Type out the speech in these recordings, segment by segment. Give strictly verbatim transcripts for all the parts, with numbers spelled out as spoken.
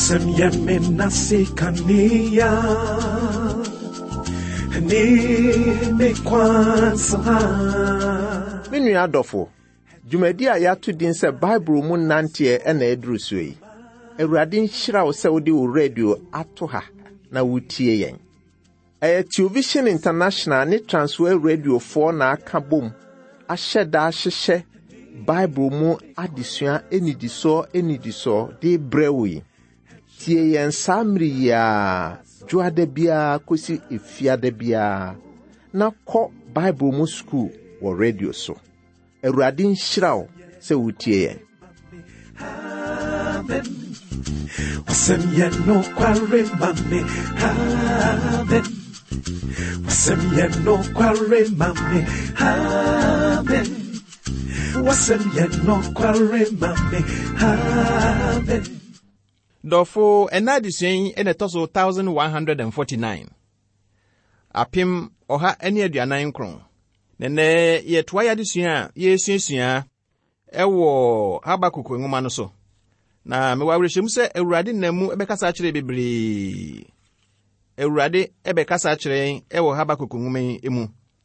Wasem yeme nasikania ni me kwansa. Minu adofo Jumadi a yatu din se Bible mu nante e na eduru so yi. Ewurade nhyira wo se wo de wo radio ato ha na wutie yen. Eh Television International ni Transworld Radio four na aka bom. Ahye da ahye Bible mu adesua enidiso enidiso de brewi. Tie yen samri ya juade bia kosi efiade bia na ko Bible mu school wo radio so. Ewurade nhyira wo se wutie yen. Wasem yeno kware mame amen. Wasem yeno kware mame amen. Wasem yeno kware mame amen. Dofo enadi sen ene toso eleven forty-nine. Apim oha ene aduanan kron. Nene ye toa ya desua ye suasua ewo Habakuk nwoma no so. Na me wawrehye mu se Ewurade namu ebekasa akire bebre. Ewurade ebekasa akire ewo Habakuk nwoma emu.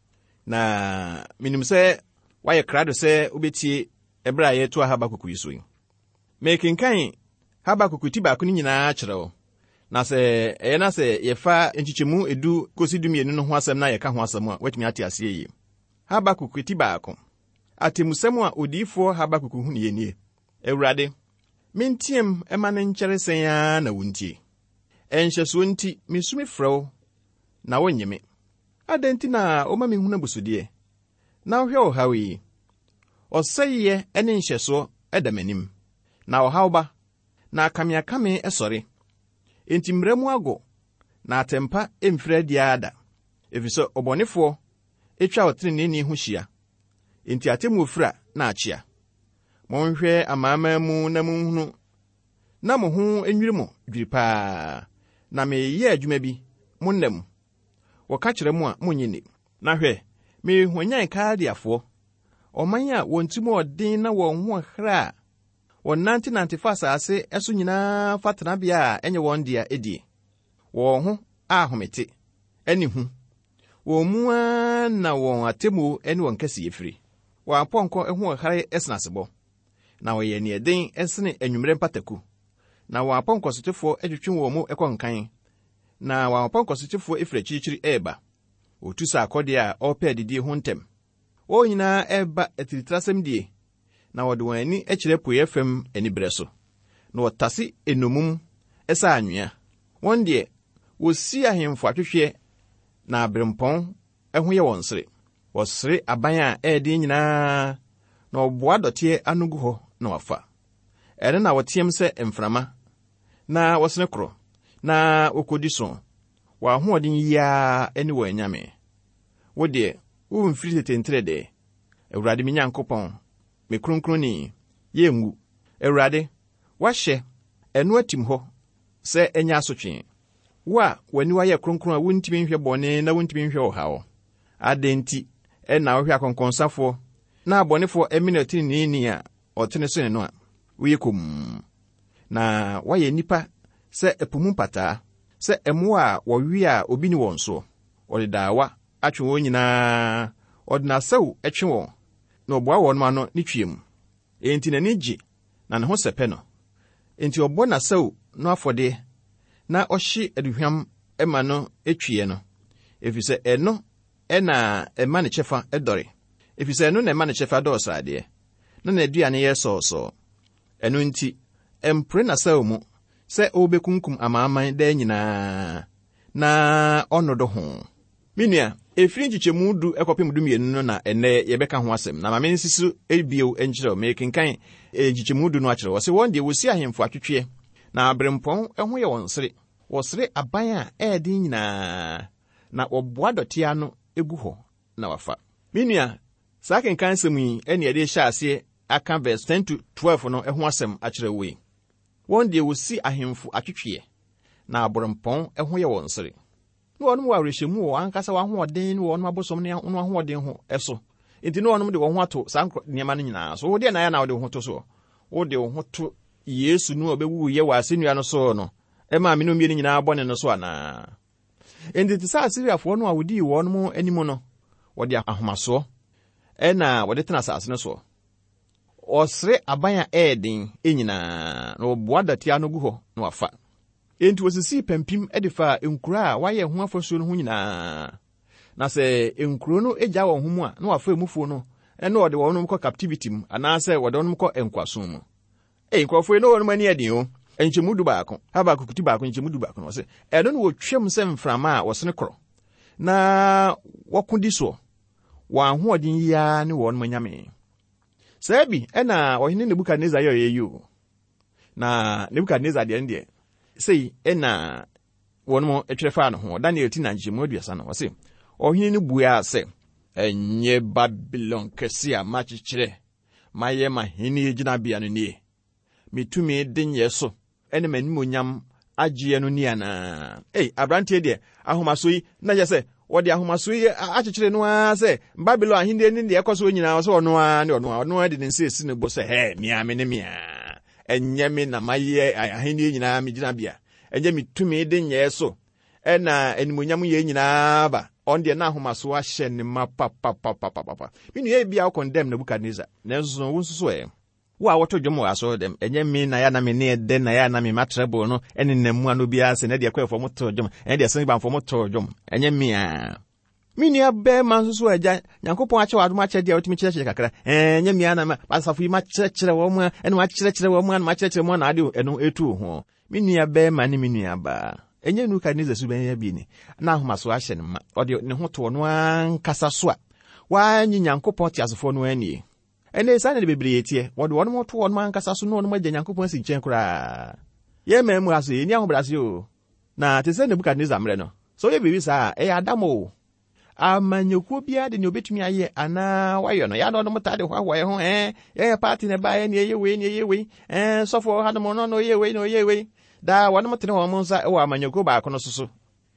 Na minim se waye krado se ubetie ebra ye to Habakuk yiso yi. Me kinkan Habakuk ti ba ko nyina akire. Na se eye na se ye fa enchichemu edu kosidum yenu no ho asem na ye ka ho asem a watimi ate ase yi. Habakuk ti ba ko. Atemusem a odifo Habakuk hu ne yenie. Ewurade Mintiem emane nchere sen ya na wuntie. Enhyeso nti misumi frew na wonyeme. Adenti na oma mi huna busudie. Na ohwe ohawi. Oseye ene nhyeso edamanim. Na ohawba na akamiakame esore. Enti mremu ago na atempa emfre diada. Efiso obonefo etwa otrene ni ho hia. Enti atemu ofura na achia. Monhwe amama mu na munhunu na mo ho enwirimo dwiripa na me ye adwuma bi monnam wo ka kire mu a monyini na hwe me hwanyan kaadiafo oman a wontimo odin na won ho hra won nante nante fasa ase eso nyina fatana bia enye won dia edi wo ho ahomete ani hu wo mu na won atemu eni won kase yefiri wo aponko eho hra esnasebo na wo ye ne den esene anwumre mpataku na wo aponkosotefo adwetwe wo mu ekonkan na wo aponkosotefo efrechichiri eba otusa akode a opa didi ho ntem o nyina eba etiritrasem die na wo de wani ekire poye fam anibere so na wotase enumum esa anwea won de wo si ahemfo atwehwe na abrempon eho ye won sere wo sere aban a edi nyina na oboa dote anugu ho na wafa ere na wotiem se emframa na wasene kro na okodiso wa hoodin ya eni wa nyame wo de wo mfiri tetentre de Ewurade mi Nyankopon me kronkroni yengu Ewurade wahye enu atim ho se enya asotwe wa wani wa ye kronkron a wontimi nhwe bone na wontimi nhwe ohawo adenti e na ohwe akonkonsafo na abonefo eminati ni ni a otene so ne no a wiyekom na waye nipa se epumu pata se emu a wowi a obi ni wonso odidaawa atwe won nyina odina sew etwe won na oboa won ma no ni twiem enti na nigi na ne ho sepe no enti obo na sew no afode na ohye aduhwam ema no etwie no efise eno ena ema ne chefa edore efise eno na ema ne chefa do osade na na aduane ye soso eno nti empre na sew mu se obekunkum amaaman da nyina na onodo ho minia efiri nchichemu du ekopem du mienu no na ene yebeka ho asem na mame nsisu ebio enkyere o mekinkan nchichemu du no akere wo se won de wosi ahemfo atwetwe na abrempon eho ye wonsere wosere aban a edi nyina na oboa dotia no egu ho na wafa minia saken kan semu ene ede hya ase aka verse ten to twelve no eho asem akere we won de wosi ahemfo atwetwe na abrempon eho ye wonsere no wonu wa rehemu wo ankasa wa ho odin wo no abosom ne no ho odin ho eso enti no wonu de wo ho ato sa niema no nyina so wo de na ya na wo de ho to so wo de wo ho to Yesu no obewu ye wa asennua no so no e ma me no mie nyina abone no so ana endi ti sa Asiriafo no awudi won mo animo no wode ahomaso e na wode tena asase no so osre abanya edin enyina no boada tia no gu ho no wafa enti wosisi pempim edifa enkura a waye ho afaso no ho nyina na se enkuro no eja won ho mu a no wafa emufuo no e no wode won no ko captivity mu ana se wode won ko enkwaso mu e nkrofo no won mani edin o enchemudu baako haba kukuti baako enchemudu baako no se e no wo twem se mframa a wosene kro na wakudi so wa ho odin ya ne won manyame Sabi ena ohine Nebukadnezar yo yeyu na Nebukadnezar de ndie sei ena wonmo etwefa no ho Daniel ti na njemu aduasa no wose ohine ne bua se enye Babylon kese a machikire maye mahini egina bia no nie mitumi denye so ene manimonyam agye no nia na ei abrante de ahomaso yi na je se wodi ahomaso yi achikire no a se Babylon ahinde ni de ekoso nyina so ono a ne ono ono a de nse esi ne bo se he mia me ne mia enye me na maye ahinde nyina me gina bia enye mitumi denye so ena enimonyam ye nyina ba on de na ahomaso a hye ne ma pa pa pa pa pa minu ye bia condemn Nebukadnezar na nso wo nso e wa woto dwomo aso dem enye mi na ya na me ne de na ya na me matrebo no ene namu ano bia se na de kwefo moto dwom ene de sen ba fo moto dwom enye mi a mi ni abe man so agya Nyankopon ache wadom ache de otimi kire kire kakra enye mi ana ma basafo yi ma kire kire wo mu ene ma kire kire wo mu ma kire kire mu na ade eno etu ho mi ni abe man ni mi ni aba enye nu ka ni zesu ben ya bi ni na ahomaso ahye ne ma ode ne ho to no ankasa so a wa nyi Nyankopon ti asofo no ani ene sa ne bebre yetie wode won mo to won man kasa so no no magya Nyankopon si nchen kura ye memu aso ye ni ahobrase o na te se Nebukadnezar mre no so ye bibi sa e adamo amanyekuo bia de ne obetumi aye ana wayo no ya no no mutade hwa hwa ho eh ye party ne ba ye ne ye we ne ye we eh sofo ha no no no ye we no ye we da won mutene ho mo nsa e wa amanyekuo ba ko no soso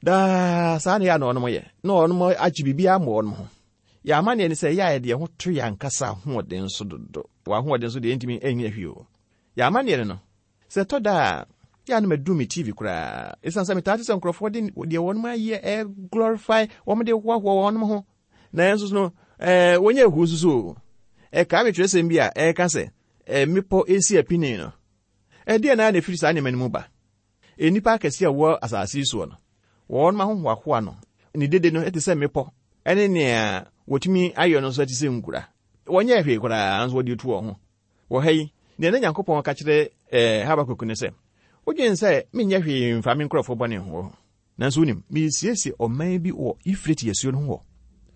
da sa ne ya no no mo ye no no mo agibibia mo no ya mane ni se ya de ho to ya nkasa ho de nso dodo wa ho de nso de ntimi enye hwio ya mane no se to da ya no medumi T V kura esan sa metati se nkrofo de de won ma ye e glorify won de hwa hwa won ho na enso no eh wonye hususu e ka me twese mbia e ka se e mipo esi apini no e de na na firi sa ne manimu ba enipa akese a wo asase so no won ma ho hwa hwa no ni dede no eti se mipo ene ne wotumi ayo no so ati se nkura wonye hwe kura anso wodi tu ho wo hei ne na Nyankopon ka kire eh Habakuk ne se wodwen se menye hwe mfa me nkrofo bone ho nanso unim mi siesie oman bi wo Ifreti yesuo no ho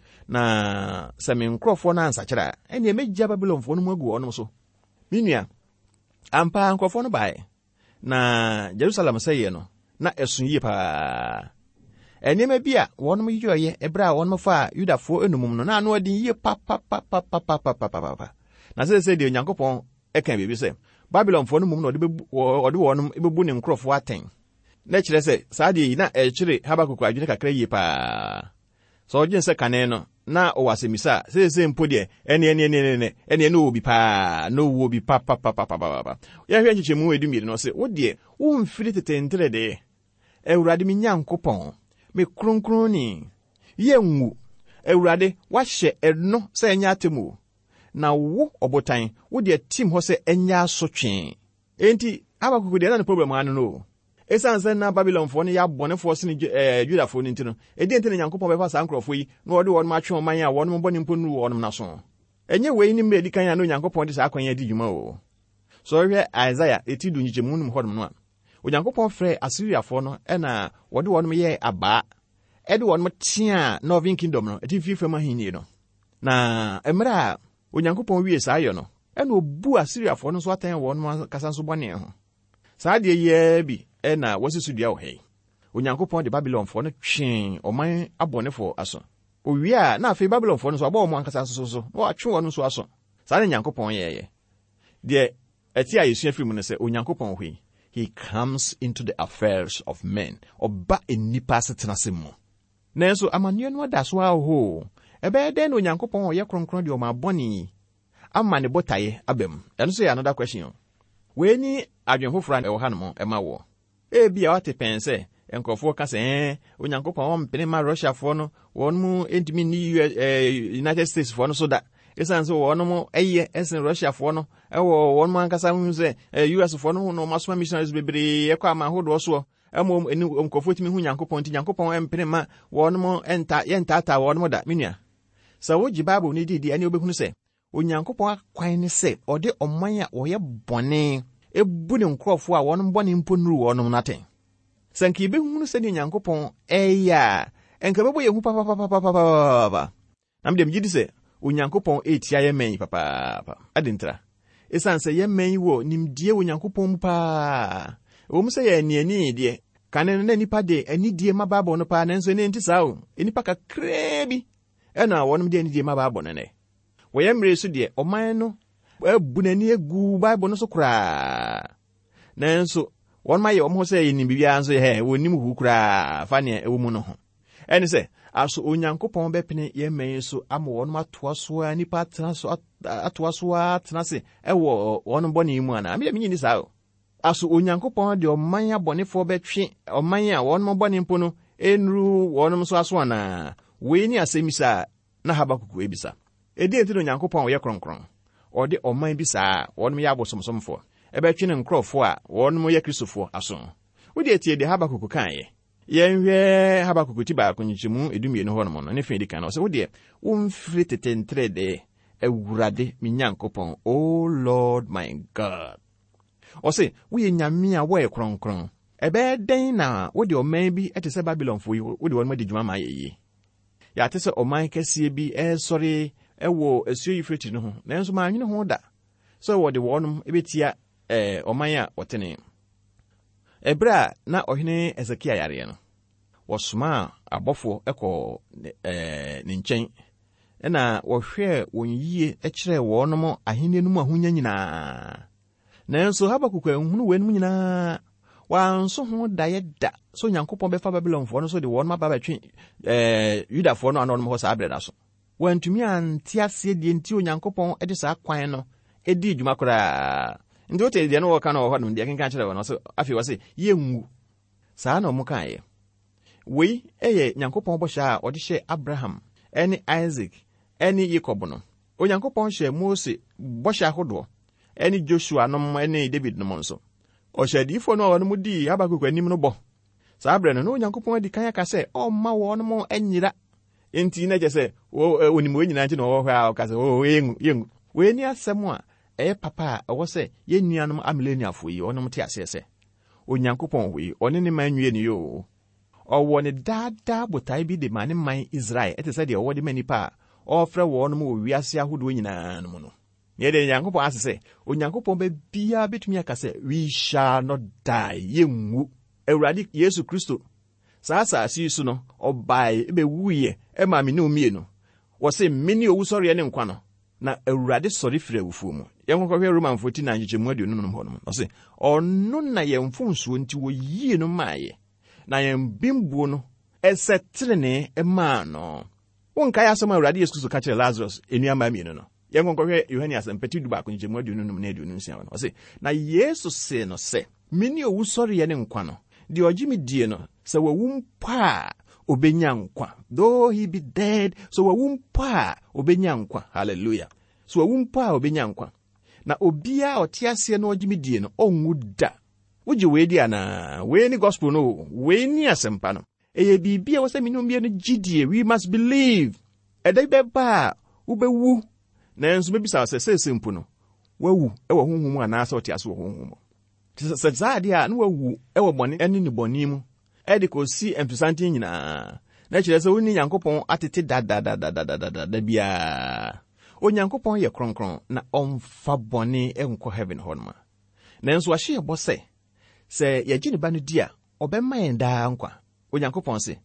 na se me nkrofo na ansa kira ene megya Babylonfo no mu agu ono so minua ampa nkrofo no bae na Jerusalem seye no na esun yi pa enema bia wonum yoye ebra wonum fa Yudafo enumum no na anu odin ye pa pa pa pa pa pa pa pa pa na se se de Nyankopon eka bebi se Babylonfo no mum no de ode wonum ebebu ne nkrofo aten na kire se saade yi na e kire Habakuk adwene kakra yi pa so odwen se kane no na o wasemisa se se mpode ene ene ene ene ene no obi pa no wo obi pa pa pa pa pa ya hwe nchechemu edumire no se wo de wo mfiri tetentere de Ewurade mi Nyankopon me kronkron ni yenwu Ewurade wahye eno se enya atemu na wo obotan wo de team ho se enya asotwe enti Habakuk de na problem anu no esanse na Babylonfo ni ya bonefo se ni eh Judafo ni ntino edi enti na Nyankopon be fa sa nkrofo yi na wode won ma twe man ya won mo boni mponu won na so enye we ni medi kan ya no Nyankopon de sa akwanya di dwuma o so hwe Isaiah etidu nyichemu num hodum no Onyankopon frɛ Asiriafo no ɛna wɔde wɔn yɛ aba ɛde wɔn tia Northern Kingdom no eti fifa ma hinni no na emra Onyankopon wie saa yɛ no ɛna obu Asiriafo no so atan wɔn kasa so bɔne ho saa de yɛ bi ɛna wɔsesu dua wɔ hɛ Onyankopon de Babylonfo no twen ɔman abɔnefo aso owie a na afei Babylonfo no so abɔ wɔn kasa so so na wɔatwe wɔn so aso saa ne Onyankopon yɛ yɛ de ɛti a Yesu afiri mu no sɛ Onyankopon hɔ He comes into the affairs of men. Oba enipa setenasemu. Nenso amanye no da so aho. Ebe den no Nyankopon ye kronkron de o ma boni. Ama ne botaye abem. Eno so ya another question. we ni adwen foforo e wo hanom e ma wo e bia wate pense enkrofo ka se eh onyankopon wo mpene ma Russia fo no won mu entimi ni United States fo no so da esan so won mu eye esen Russia fo no e wo won mu ankasa hu se U S fo no no masoma missionaries bebre e kwa ma hodo so emo eni omkofo timi hu nyankopon ti nyankopon mpene ma won mu enta ye ntata won mu da menua sa wo gi Bible ni didi ani obehunu se onyankopon akwan ne se ode oman a wo ye bone ebu ne nkrofo a won mbone mponuru won naten sanki behunu se ni nyankopon eya enka bebo ye hu papa papa papa papa nam dem gidi se onyankopon etia ye men papa papa adintra esan se ye men wo nimdie onyankopon pa o mu se ye ni ani die kanen na nipa de ani die mababo no pa nanso ne ntisa o enipa ka krebi ena wonum de ani die mababo ne ne wo ye mre so de oman no ebu nani egu Bible no so kura nanso won ma ye omo se yin bibia nso he wonim hu kura fa ne ewu mu no ho eni se aso onyankopon bepene ye men so ama won ma toa so ani pa tena so atoa so atena se ewo won bone mu ana me me ni sa o aso onyankopon de oman abonefo betwe oman a won mo bone mpo no enru won so aso ana we ni asemisa na Habakuku ebisa edi enti onyankopon ye kronkron ode oman bisa won me ya abosomsomfo ebetwe ne nkrofo a won mo ye Kristofo aso wodi etie de Habakuku kan ye yenhwe Habakuku ti ba kunyichimu edumie no hono no ne fe di kan no se wodi wo mfiri tetentre de ewurade mi nyankopon oh Lord my God o se wo ye nyame a wo e kronkron ebe den na wodi oman bi etese Babylon fo yi wodi won ma di djuma ma ye ya tese oman kese bi e sorry ewo esuo yifreti no ho nanso ma anwene ho da so wodi wonum ebetia eh oman a wotene ebra na ohene Ezekiel yare no wosoma abofo eko eh ne nchen na wohwe wonyie ekire wonum ahene no mu ahonya nyina nanso Habakuku ehunu wenum nyina wanso ho da yeda so nyankopon befa Babylon fo no so de wonum ababetwe eh Yuda fo no anon ho sa abreda so wantumi antiase die nti onyankopon ede sa kwan no edi adwuma kora ndi ote de no wo kan wo no de kenkan kire wo no so afi wo se yenwu saa na omu kan ye we eye nyankopon bo sha ode hye Abraham eni Isaac eni Jacob no onyankopon hye Mose bo sha hodo eni Joshua no eni David no monso o hye difo no wono mu di Habakuku anim no bo saa bre no onyankopon di kan aka se o ma wono mo anyira enti na je se wonimu wenyina nti no wo hwa aka se o yengu yengu we ni asem a e papa wo se ye nuanom amileniafo yi onom te ase se onyankopon wi one ne manwie ni yo owo ne dada botai bi de mane man Israel etese de owo de manipa ofre wo onom wo wiase ahodo nyina no no ye de nyankopon ase se onyankopon be bia betumi aka se we shall not die yenwu Ewurade Yesu Kristo sasa asi su no obai ebe wuye e ma me ne omie no wo se meni owusori ne nkwa no na Ewurade sori fire awufu mu yenkokwe Roman fourteen na nchechemu aduonu no ho no no se ono na yemfunsuo nti wo yie no maaye na yembimbuo no esetrene e ma no wonka ya soma Ewurade Yesu Kristo ka kire Lazarus enuama mi no no yenkokwe Yohane asempeti du ba ko nchechemu aduonu no na aduonu nsia no se na Yesu se no se meni owusori ne nkwa no di ojimi die no se wawumpa obenya nkwa though he be dead so wawumpa obenya nkwa hallelujah so wawumpa obenya nkwa na obia otiase no ojimi die no onwuda uji we dia na we ni gospel no we ni asempa no eye bibia wo se minumie no gidie we must believe edai beba ubewu na enso bebisa se se sempu no wawu e wo honhom ana asa otiase wo honhom sezade a no wawu e wo bone ene ni boni mu e de ko si empisante nyina na kire se woni nyankopon atete dadadadadadada bia onyankopon ye kronkron na omfa bone enko heaven honma na enso ahye bo se se ye gine ba no dia obema enda nkwa onyankopon se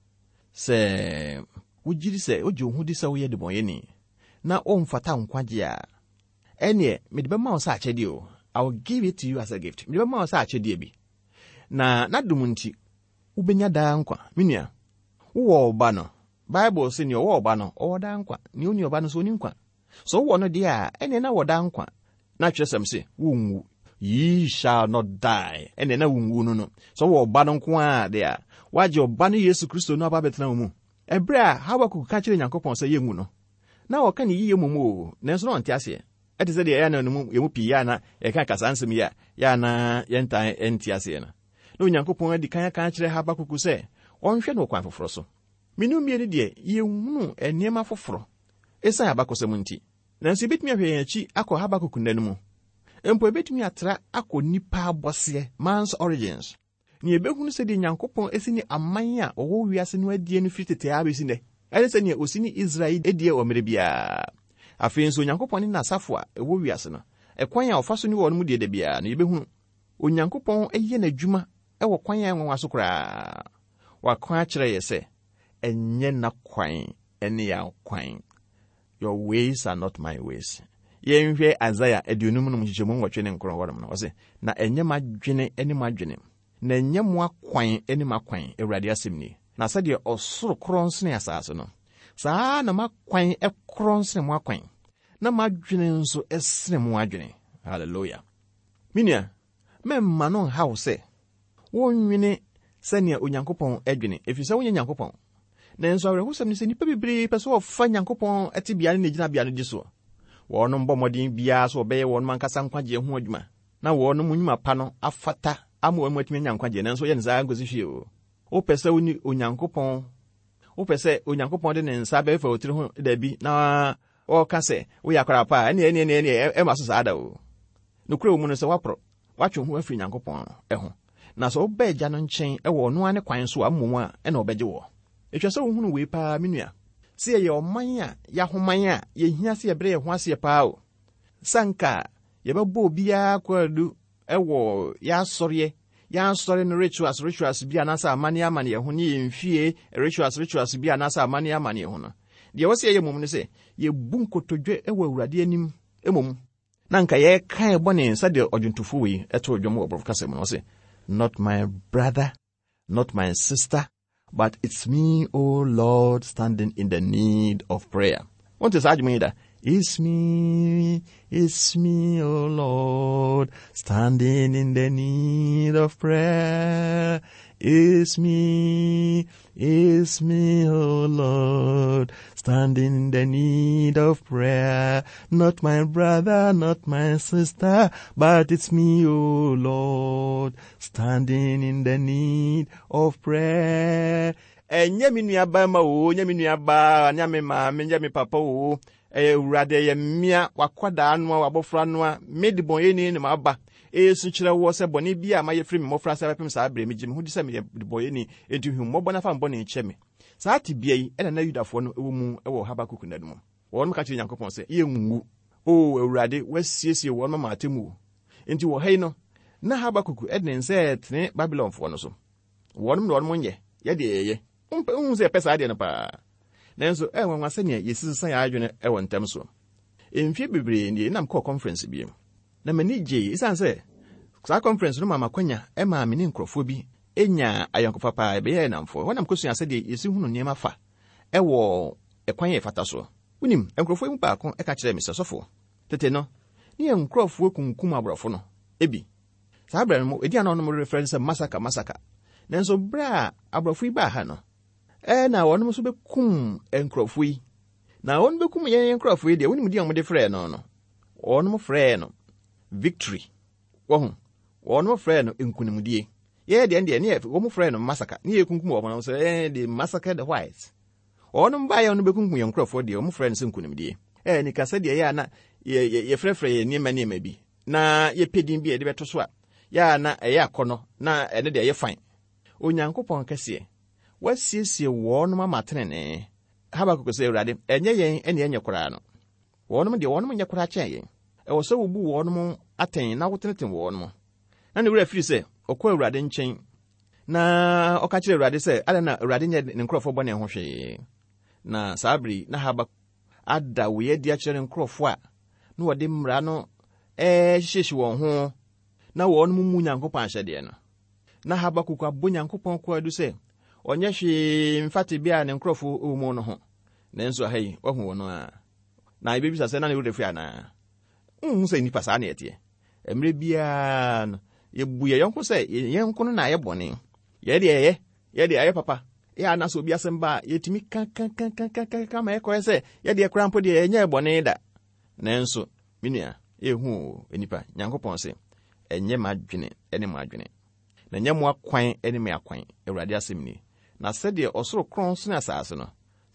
se wujiri se ojo hu di se wo ye de bonye ni na omfata nkwaje a ene me de bema o sa achede o I will give it to you as a gift. Me bema sa achede bi na na dumunti ubenya da nkwa minia wo oba no Bible say ni wo oba no o da nkwa ni oni oba no so ni nkwa so wo no dia ene na wo da nkwa na twesem se wo nwu ye shall not die. And then I won't know. So what banon kwa there. Why your banny Yesu Christo no babet na mu. Ebra, how I could catch in Yankopon say you no. Now can ye mumu, there's no antiasia. It is the air no mu piana, a cancas answer me ya, yana, yenta, entiasiana. No Yankopon di kaya catch the Habakuku say, on shall no quan for frosso. Minu me dear, ye woo, and near my for fro. Esa Habacosamunti. Nancy bit me a chi, ako Habakukunemu. Empo bit me a tra, ako nipa bossier, man's origins. Ni behunu se de Nyankopon esini amanya owo wiase no adie no fitete abesine ele se ne osini Israel edie o mere bia afen so Nyankopon ni nasafo a ewo wiase no ekwan a ofaso ni wo no mu de de bia na yebehunu Onyankopon eye na dwuma e wo kwan a enwa so kra wa kwan kire ye se enye na kwan ene ya kwan. Your ways are not my ways. Ye nhwe Isaiah aduonum no mu hihemu nwotwe ne nkoro woram no se na enye madwene ene madwene na nyamwa kwan eni makwan Awurade asemni na sade osoro kronsne asase no saa na makwan e kronsne mu akwan na madwene nso esne mu adwene. Hallelujah. Minia memma no hawo se wonwene sane Onyankopon adwene efisa wonya Nyankopon na nso awre husam ni se nipa bibiri pese wo fa Nyankopon ati bia ne gina bia no diso wono mbomodin bia so obeye wono mankasa nkwaje ho adwuma na wono munwuma pa no afata amo mo atimi nyankwaje nanso ye nza ngozi hwie o o pese oni Onyankopon o pese Onyankopon de ne nsa be fa otiri ho da bi na o ka se wo yakora pa ene ene ene e maso saada o no kure mu no se wapro watwe ho afiri Nyankopon e ho na so ba gya no nchen e wo no ane kwan so ammo a e na obegye wo etwa se wo hunu we pa menua se ye oman a ya homan a ye hia se ye bre ye ho ase pa o sanka ye bebo obia kwadu ewo ya sori ya sori no rituals rituals bia na sa amane amane ho ni mfie rituals rituals bia na sa amane amane ho no de wo se ye mum ne se ye bunkotodwe ewo Awurade anim emom na nka ye kan ebone nsa de odwuntufo wi eto odwom obrofo kasem no se not my brother, not my sister, but it's me, oh Lord, standing in the need of prayer. What is that? It's me, it's me, oh Lord, standing in the need of prayer. It's me, it's me, oh Lord, standing in the need of prayer. Not my brother, not my sister, but it's me, oh Lord, standing in the need of prayer. Enye mi nuaba ma o, enye mi nuaba, nyame ma, enye mi papa o. Ewurade ye mia wakwada anu wabofra anu medibon yeni ni maba esu kire wo se boni bia ma ye free me mofra sa pem sa abre me gim hu di se me dibon yeni enti hu mo bona fa mbo na eche me sa ti bia yi ena na Yudafo no ewo mu ewo Habakuk na dum won ka kire Nyankopon se ye nwu o Ewurade wasiesie won ma matemu enti wo hei no na Habakuk ednen se etne Babylon fo no so won mo won nye ye de ye umpe hu se pesa ade no pa nenso e wanwa se ne yesisa ya adwene e won tam so emfie bebre ni nam call conference bi na mani je isan se sa conference no mama kwanya e ma me ni nkrofo bi enya ayanko papa e be ye namfo wonam kosua se de yesi hunu niema fa e wo e kwan ye fata so unim nkrofo mu pa ko e ka kire me se sofo tete no ni nkrofo kunkum abrofo no ebi sa abra no edi ana no reference masaka masaka nenso bra abrofo iba ha no eh na wonu so bekum enkrofo yi na wonu bekum yen enkrofo yi de wonu mudi omde frɛ no no wonu mo frɛ no victory wo hu wonu mo frɛ no enkunimudie ye de de ne wo mo frɛ no massacre ne ekunkum wo no so eh de massacre the whites wonu mba ye wonu bekum yen enkrofo de wo mo frɛ no enkunimudie eh ni kasa de ya na ye ye frɛfrɛ ye niema niema bi na ye pedin bi e de beto so a ya na ɛyɛ akɔno na ene de ye fine Onyankopɔn kɛse wasiesie won ma matenene Habakuk se Awurade enye yen ene enye kora no won de won nye kora kyen yen e wo se wo bu won aten na woteneten won na ne wura firi se okɔ Awurade nkyɛn na ɔka kyerɛ Awurade se ala na Awurade nye ne nkrɔfo bɔ ne ho hwe na sabri na Habakuk ada wo ye dia kyerɛ nkrɔfo a na wɔde mmra no eh hyehye wɔn ho na won mu Nyankopɔn ahyɛde no na Habakuk abɔ Nyankopɔn kɔ adu se onye hwe mfate bia ne nkrofo omu no ho nenso hai ohu no a na ibebisa se na ne wure fi ana unhu se nipa sa na ete emre bia no ye buye yonko se yenko no na ye bone ye de ye ye de aye papa ya na so bia semba yetimi kan kan kan kan kan kan ma ekoye se ye de krampo de ye nya bone da nanso minua ehu enipa Nyankopon se enye madwene ene madwene na nya mo akwan ene me akwan Awurade asemni na se de osoro kron so na asase no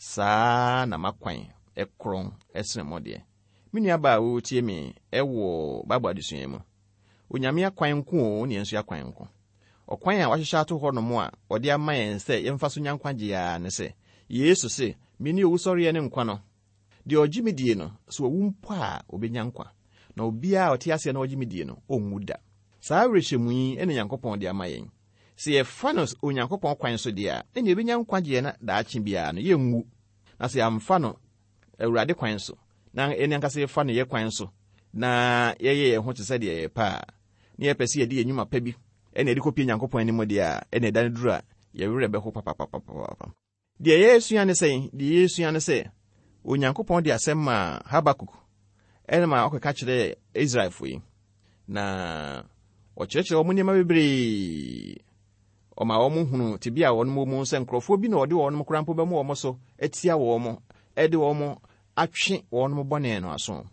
saa na makwan ekron esene mode minua ba wo tie mi ewo Bible adesua mu onyame akwan nko o ne enso akwan nko okwan a wahyehyɛ ato hɔ no mo a ɔde ama yɛn sɛ yɛmfa so nyankwaje ya ne sɛ Yesu se mini owusɔre ne nkwa no de ogimidie no so owumpo a obenyankwa na obia a ɔte ase na ogimidie no onwuda saa rehemu yi ene Nyankopɔn de ama yɛn se ye fanos Onyankopɔn kwan so de a ene obenyankwaje na daakye bia no yenwu na se amfa no Awurade kwan so na ene ankasa ye fa no ye kwan so na ye ye ho te sɛ de ye pa ne ye pɛse ye de enyuma pa bi ene edi kopie Nyankopɔn anim de a ene dan duru a ye werɛ bɛho papa papa papa de Yesu ane sɛ de Yesu ane sɛ Onyankopɔn de asɛm ma Habakuk ene ma ɔkeka kyerɛ Israelfo yi na ɔkyerɛkyerɛ wɔn nneɛma bebree ɔma wɔn hunu tibia wɔn mu sɛ nkrɔfo bi na ɔde wɔn korampo bɛmo wɔn so etia wɔn ɛde wɔn atwe wɔn bɔne no aso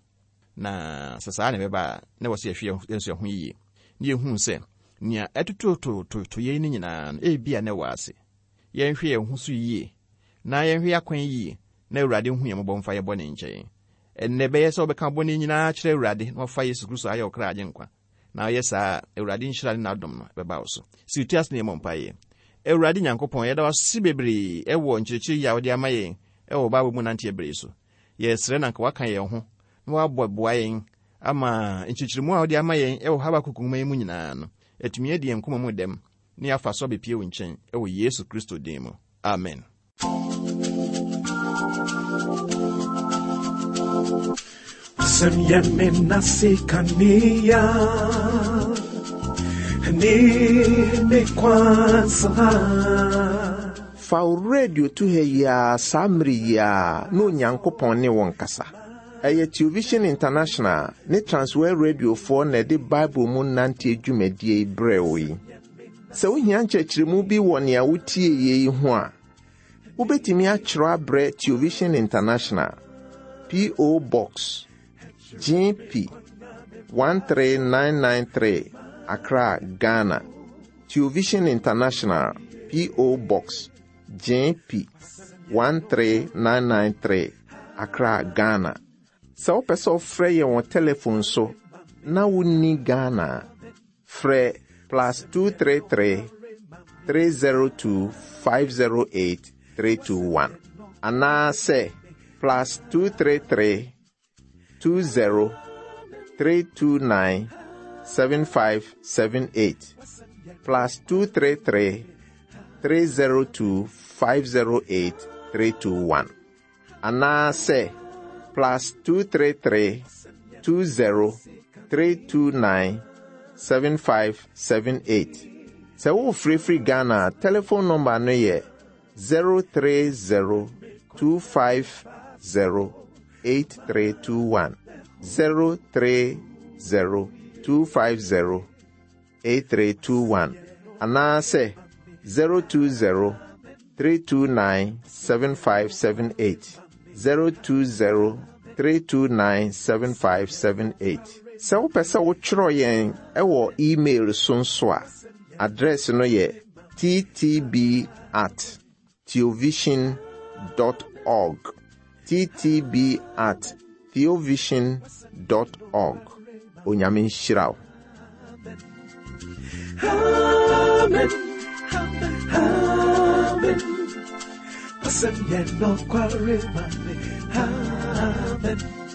na sasa na bɛba na wɔse ahwe nso ho yie ne ehunu sɛ nia ɛtototo to to yɛ ni nyinaa e bia na wɔase yɛn hwe yɛn ho so yie na yɛn hwe akwan yie na Awurade hu yɛn mbɔmfa yɛ bɔne nkyɛn enne bɛyɛ sɛ ɔbɛka bɔne nyinaa kyerɛ Awurade na ɔfa Yesu Kristo ayɛ ɔkra agye nkwa na yɛ saa Awurade nhyira ne n'adom no bɛba wo so si utias ne mmɔmpa yɛ Awurade Nyankopɔn yɛda wase bebree ɛwɔ nkyerɛkyerɛ yɛ wɔde ama yɛn ɛwɔ Bible mu nante bebree so yɛsrɛ na nka waka yɛn ho na wabɔboa yɛn ama nkyerɛkyerɛmu a wɔde ama yɛn ɛwɔ Habakuk nwoma mu nyinaa no atumi adi yɛn koma mu dɛm ne afa so bepie wo nkyɛn ɛwɔ Yesu Kristo din mu amen. Semyeme nasikania ni me kwansa fa radio to he ya samri ya no Nyankopɔn ne won kasa eye Television International ne Transworld Radio for na de Bible mu nante adwumadie brew yi se wo hia nkyerɛkyerɛmu bi wɔ ne a wotie yi ho a wobetimi akyerɛ abrɛ Television International P O Box G P one three nine nine three Accra, Ghana. Television International P O Box G P one three nine nine three Accra, Ghana. Sa o peso frɛ yɛn wɔ telephone so na wonni Ghana frɛ plus two three three three zero two five zero eight three two one ana say plus two three three two zero three two nine seven five seven eight plus two three three three zero two five zero eight three two one ana say plus two three three two zero three two nine seven five seven eight. So wo free free Ghana telephone number no ye zero three zero two five zero eight three two one zero three zero two five zero eight three two one ana say zero two zero three two nine seven five seven eight zero two zero three two nine seven five seven eight. So pesa wo chro yen e wo email so so a address no ye t t b at theovision dot org t t b at theovision dot org. Onyame nhyira. Amen. Amen. Wasem ye no kware mane. Amen.